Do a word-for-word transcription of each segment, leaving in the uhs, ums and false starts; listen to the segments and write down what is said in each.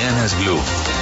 Mañanas Blue.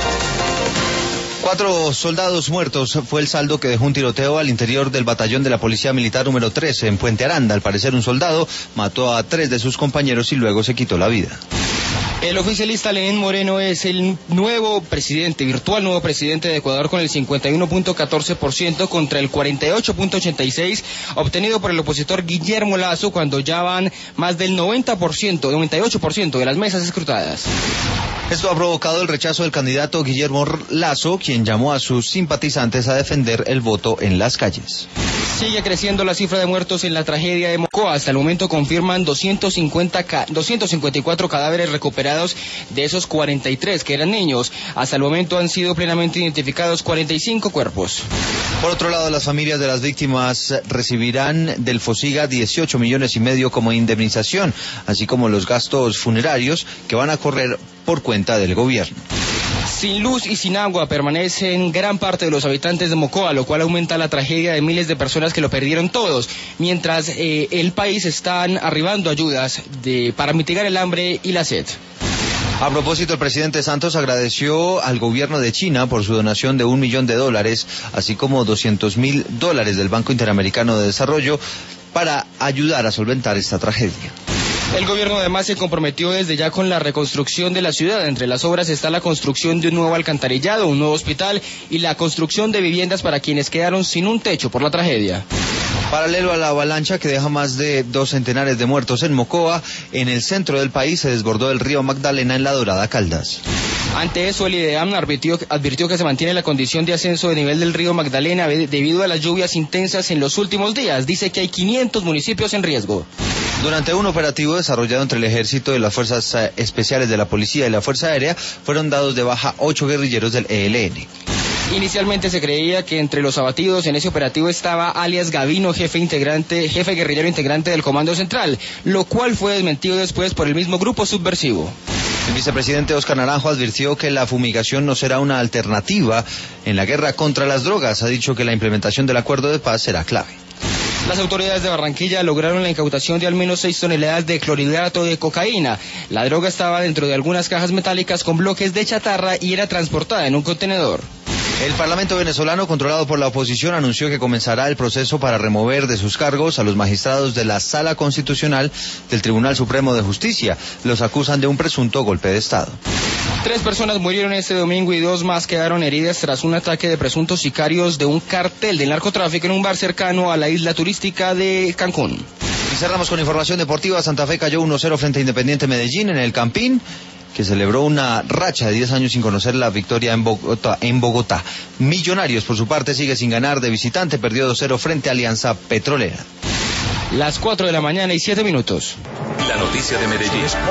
Cuatro soldados muertos fue el saldo que dejó un tiroteo al interior del batallón de la Policía Militar número trece en Puente Aranda. Al parecer un soldado mató a tres de sus compañeros y luego se quitó la vida. El oficialista Lenín Moreno es el nuevo presidente, virtual nuevo presidente de Ecuador, con el cincuenta y uno punto catorce por ciento contra el cuarenta y ocho punto ochenta y seis por ciento obtenido por el opositor Guillermo Lasso, cuando ya van más del noventa por ciento, noventa y ocho por ciento de las mesas escrutadas. Esto ha provocado el rechazo del candidato Guillermo Lasso, quien llamó a sus simpatizantes a defender el voto en las calles. Sigue creciendo la cifra de muertos en la tragedia de Mocoa. Hasta el momento confirman doscientos cincuenta, doscientos cincuenta y cuatro cadáveres recuperados, de esos cuarenta y tres que eran niños. Hasta el momento han sido plenamente identificados cuarenta y cinco cuerpos. Por otro lado, las familias de las víctimas recibirán del Fosiga dieciocho millones y medio como indemnización, así como los gastos funerarios que van a correr por cuenta del gobierno. Sin luz y sin agua permanecen gran parte de los habitantes de Mocoa, lo cual aumenta la tragedia de miles de personas que lo perdieron todos, mientras eh, el país están arribando ayudas de, para mitigar el hambre y la sed. A propósito, el presidente Santos agradeció al gobierno de China por su donación de un millón de dólares, así como doscientos mil dólares del Banco Interamericano de Desarrollo para ayudar a solventar esta tragedia. El gobierno además se comprometió desde ya con la reconstrucción de la ciudad. Entre las obras está la construcción de un nuevo alcantarillado, un nuevo hospital y la construcción de viviendas para quienes quedaron sin un techo por la tragedia. Paralelo a la avalancha que deja más de dos centenares de muertos en Mocoa, en el centro del país se desbordó el río Magdalena en la Dorada Caldas. Ante eso, el IDEAM advirtió, advirtió que se mantiene la condición de ascenso de nivel del río Magdalena debido a las lluvias intensas en los últimos días. Dice que hay quinientos municipios en riesgo. Durante un operativo desarrollado entre el Ejército y las Fuerzas Especiales de la Policía y la Fuerza Aérea, fueron dados de baja ocho guerrilleros del E L N. Inicialmente se creía que entre los abatidos en ese operativo estaba alias Gavino, jefe integrante, jefe guerrillero integrante del Comando Central, lo cual fue desmentido después por el mismo grupo subversivo. El vicepresidente Óscar Naranjo advirtió que la fumigación no será una alternativa en la guerra contra las drogas. Ha dicho que la implementación del acuerdo de paz será clave. Las autoridades de Barranquilla lograron la incautación de al menos seis toneladas de clorhidrato de cocaína. La droga estaba dentro de algunas cajas metálicas con bloques de chatarra y era transportada en un contenedor. El Parlamento venezolano, controlado por la oposición, anunció que comenzará el proceso para remover de sus cargos a los magistrados de la Sala Constitucional del Tribunal Supremo de Justicia. Los acusan de un presunto golpe de Estado. Tres personas murieron este domingo y dos más quedaron heridas tras un ataque de presuntos sicarios de un cartel del narcotráfico en un bar cercano a la isla turística de Cancún. Y cerramos con información deportiva. Santa Fe cayó uno cero frente a Independiente Medellín en el Campín, que celebró una racha de diez años sin conocer la victoria en Bogotá, en Bogotá. Millonarios, por su parte, sigue sin ganar de visitante, perdió dos cero frente a Alianza Petrolera. Las cuatro de la mañana y siete minutos. La noticia de Medellín.